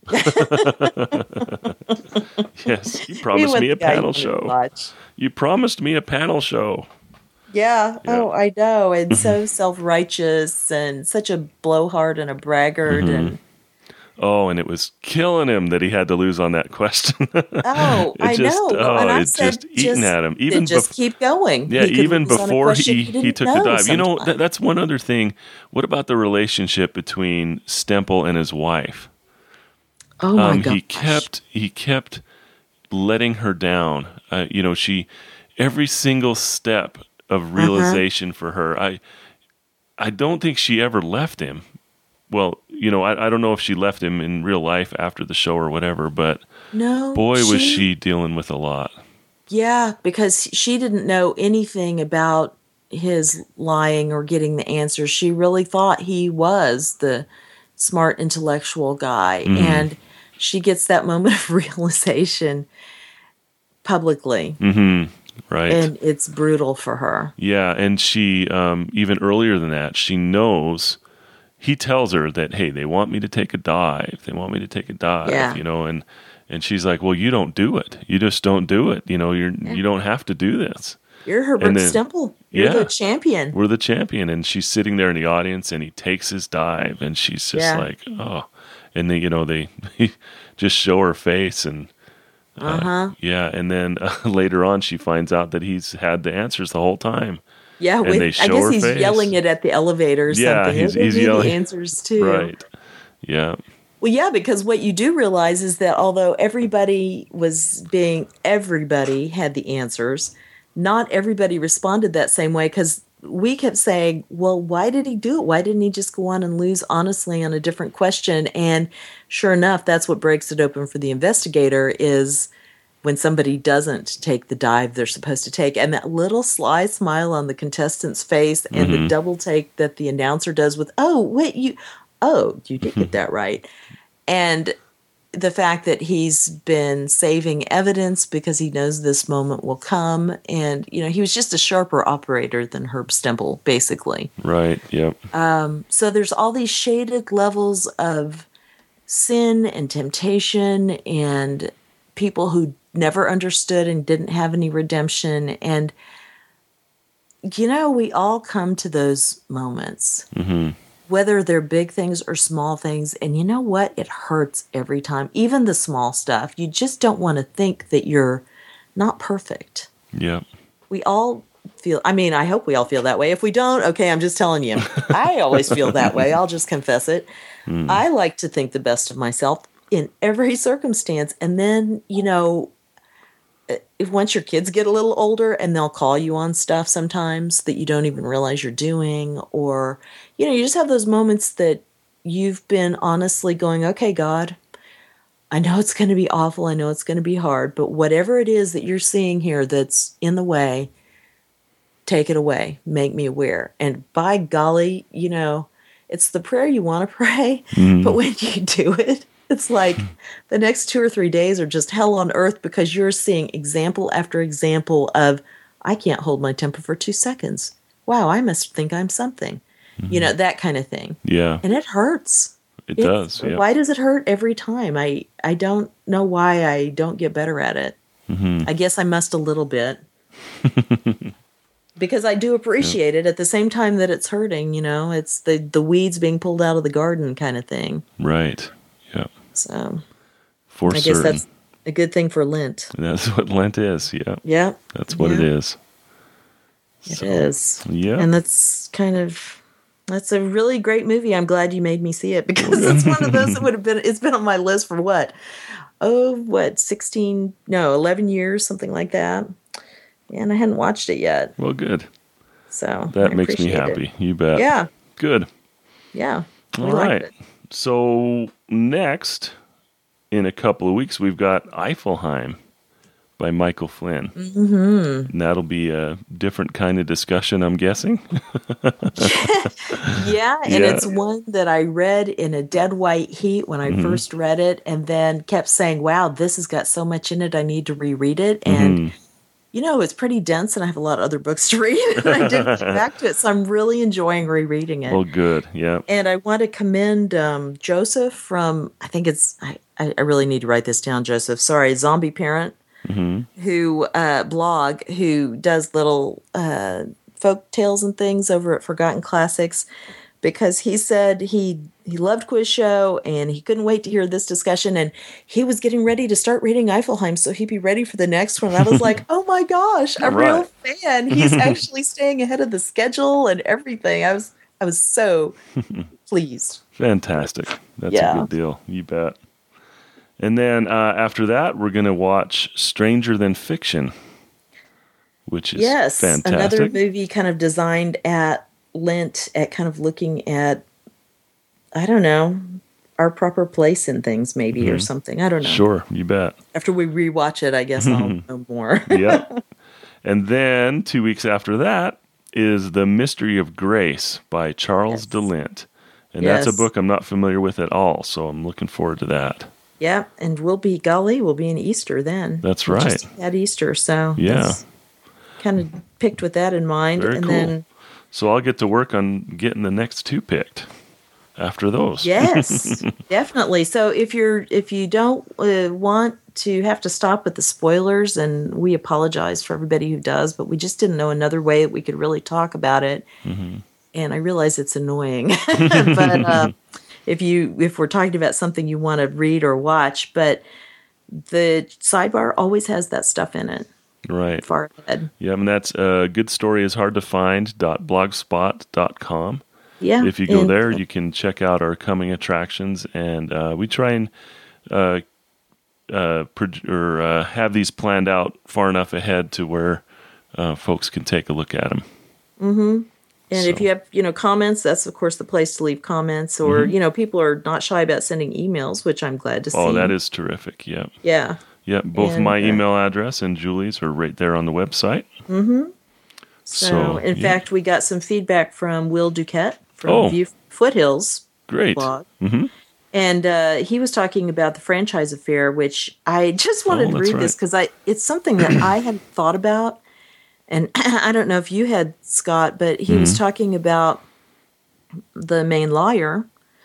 Yes, you promised me a panel show. You promised me a panel show. Yeah. Oh, I know. And so self-righteous and such a blowhard and a braggart. And it was killing him that he had to lose on that question. I know. Oh, it's just eating at him. Even just keep going. Yeah, even before he took the dive. That's one other thing. What about the relationship between Stempel and his wife? Oh my gosh. He kept letting her down. Every single step of realization for her. I don't think she ever left him. Well, I don't know if she left him in real life after the show or whatever, but was she dealing with a lot. Yeah, because she didn't know anything about his lying or getting the answers. She really thought he was the smart intellectual guy. And she gets that moment of realization publicly. Right. And it's brutal for her. Yeah, and she, even earlier than that, she knows, he tells her that, hey, they want me to take a dive. And she's like, well, you don't do it. You just don't do it. You don't have to do this. You're Herbert Stempel. You're the champion. We're the champion. And she's sitting there in the audience, and he takes his dive, and she's just like, oh. And they just show her face, and and then later on she finds out that he's had the answers the whole time. Yeah, I guess he's yelling it at the elevator or something. Yeah, he's yelling the answers too. Right. Yeah. Well, yeah, because what you do realize is that although everybody had the answers, not everybody responded that same way, because we kept saying, well, why did he do it? Why didn't he just go on and lose honestly on a different question? And sure enough, that's what breaks it open for the investigator is when somebody doesn't take the dive they're supposed to take, and that little sly smile on the contestant's face, and the double take that the announcer does with, "Oh, wait, you did get that right." And the fact that he's been saving evidence because he knows this moment will come. And, he was just a sharper operator than Herb Stempel, basically. Right, yep. So there's all these shaded levels of sin and temptation and people who never understood and didn't have any redemption. And, we all come to those moments. Mm-hmm. Whether they're big things or small things. And you know what? It hurts every time. Even the small stuff. You just don't want to think that you're not perfect. Yeah. We all feel, I hope we all feel that way. If we don't, okay, I'm just telling you. I always feel that way. I'll just confess it. I like to think the best of myself in every circumstance. And then, if once your kids get a little older and they'll call you on stuff sometimes that you don't even realize you're doing, or, you just have those moments that you've been honestly going, okay, God, I know it's going to be awful. I know it's going to be hard, but whatever it is that you're seeing here that's in the way, take it away, make me aware. And by golly, it's the prayer you want to pray, but when you do it, it's like the next 2 or 3 days are just hell on earth because you're seeing example after example of, I can't hold my temper for 2 seconds. Wow, I must think I'm something. That kind of thing. Yeah. And it hurts. It does. Yeah. Why does it hurt every time? I don't know why I don't get better at it. I guess I must a little bit. Because I do appreciate it at the same time that it's hurting, it's the weeds being pulled out of the garden kind of thing. Right. Yeah. So for I guess certain. that's a good thing for Lent. That's what Lent is. Yeah. Yeah. That's what it is. It is. Yeah. And that's a really great movie. I'm glad you made me see it because it's one of those that it's been on my list for 11 years, something like that. And I hadn't watched it yet. Well, good. So that makes me happy. You bet. Yeah. Good. Yeah. All right. So next, in a couple of weeks, we've got Eifelheim by Michael Flynn. Mm-hmm. And that'll be a different kind of discussion, I'm guessing. Yeah, and it's one that I read in a dead white heat when I first read it, and then kept saying, wow, this has got so much in it, I need to reread it. And, it's pretty dense, and I have a lot of other books to read, and I didn't get back to it, so I'm really enjoying rereading it. Well, good, yeah. And I want to commend Joseph from, I think it's, I really need to write this down, Joseph, sorry, Zombie Parent, who blog, who does little folk tales and things over at Forgotten Classics, because he said he loved Quiz Show and he couldn't wait to hear this discussion, and he was getting ready to start reading Eifelheim so he'd be ready for the next one. I was like, oh my gosh, a real fan. He's actually staying ahead of the schedule and everything. I was so pleased. Fantastic. That's a good deal. You bet. And then after that, we're going to watch Stranger Than Fiction, which is fantastic. Another movie kind of designed at Lent, at kind of looking at, I don't know, our proper place in things maybe or something. I don't know. Sure, you bet. After we rewatch it, I guess I'll know more. Yep. And then 2 weeks after that is The Mystery of Grace by Charles DeLint. And that's a book I'm not familiar with at all, so I'm looking forward to that. Yeah, and we'll be in Easter then. That's right. Just at Easter, so kind of picked with that in mind. Very and cool. Then, so I'll get to work on getting the next two picked after those. Yes, definitely. So if you don't want to have to stop at the spoilers, and we apologize for everybody who does, but we just didn't know another way that we could really talk about it. Mm-hmm. And I realize it's annoying, but if we're talking about something you want to read or watch, but the sidebar always has that stuff in it. Right. Far ahead. Yeah, and that's Good Story is Hard to Find.blogspot.com. Yeah. If you go there, you can check out our coming attractions, and we try and have these planned out far enough ahead to where folks can take a look at them. Mm-hmm. And if you have, comments, that's, of course, the place to leave comments. Or, people are not shy about sending emails, which I'm glad to see. Oh, that is terrific, yeah. Yeah. Yeah, both And, my email address and Julie's are right there on the website. So, in yeah. fact, we got some feedback from Will Duquette from Oh, View Foothills great. blog. And he was talking about the franchise affair, which I just wanted to that's read this right. because it's something that I hadn't thought about. And I don't know if you had, Scott, but he was talking about the main lawyer.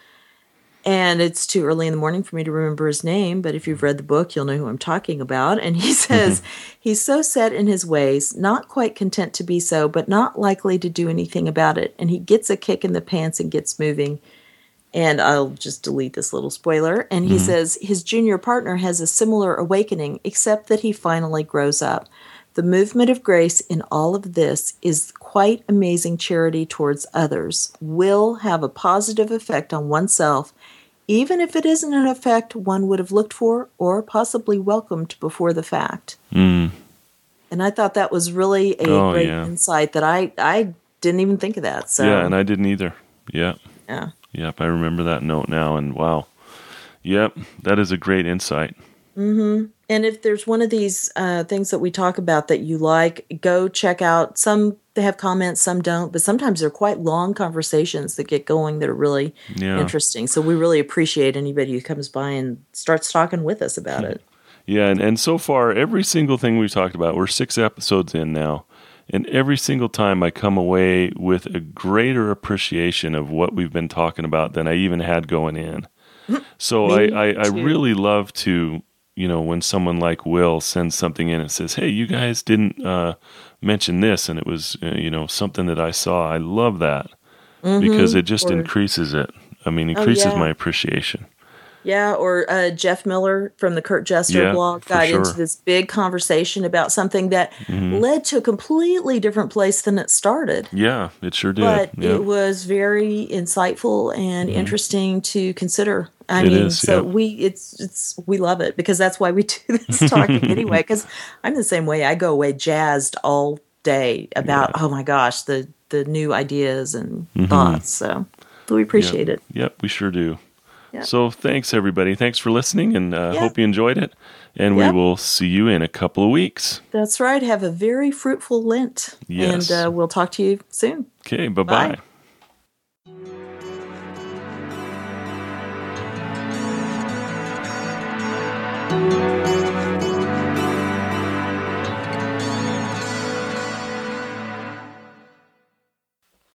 And it's too early in the morning for me to remember his name, but if you've read the book, you'll know who I'm talking about. And he says, he's so set in his ways, not quite content to be so, but not likely to do anything about it. And he gets a kick in the pants and gets moving. And I'll just delete this little spoiler. And he says his junior partner has a similar awakening, except that he finally grows up. The movement of grace in all of this is quite amazing charity towards others. Will have a positive effect on oneself, even if it isn't an effect one would have looked for or possibly welcomed before the fact. And I thought that was really a great insight that I didn't even think of that. So Yeah, and I didn't either. Yeah. Yeah. Yep, I remember that note now, and wow. Yep, that is a great insight. And if there's one of these things that we talk about that you like, go check out. Some they have comments, some don't, but sometimes they're quite long conversations that get going that are really interesting. So we really appreciate anybody who comes by and starts talking with us about it. Yeah, and so far, every single thing we've talked about, we're 6 episodes in now, and every single time I come away with a greater appreciation of what we've been talking about than I even had going in. So I really love to, when someone like Will sends something in and says, hey, you guys didn't mention this, and it was, something that I saw. I love that because it just increases it. I mean, increases my appreciation. Yeah, or Jeff Miller from the Kurt Jester blog got into this big conversation about something that led to a completely different place than it started. Yeah, it sure did. But it was very insightful and interesting to consider. I mean, we love it because that's why we do this talking anyway. Because I'm the same way. I go away jazzed all day about oh my gosh the new ideas and thoughts. So we appreciate it. Yep, we sure do. So thanks, everybody. Thanks for listening, and hope you enjoyed it. And we will see you in a couple of weeks. That's right. Have a very fruitful Lent. Yes. And we'll talk to you soon. Okay, bye-bye. Bye.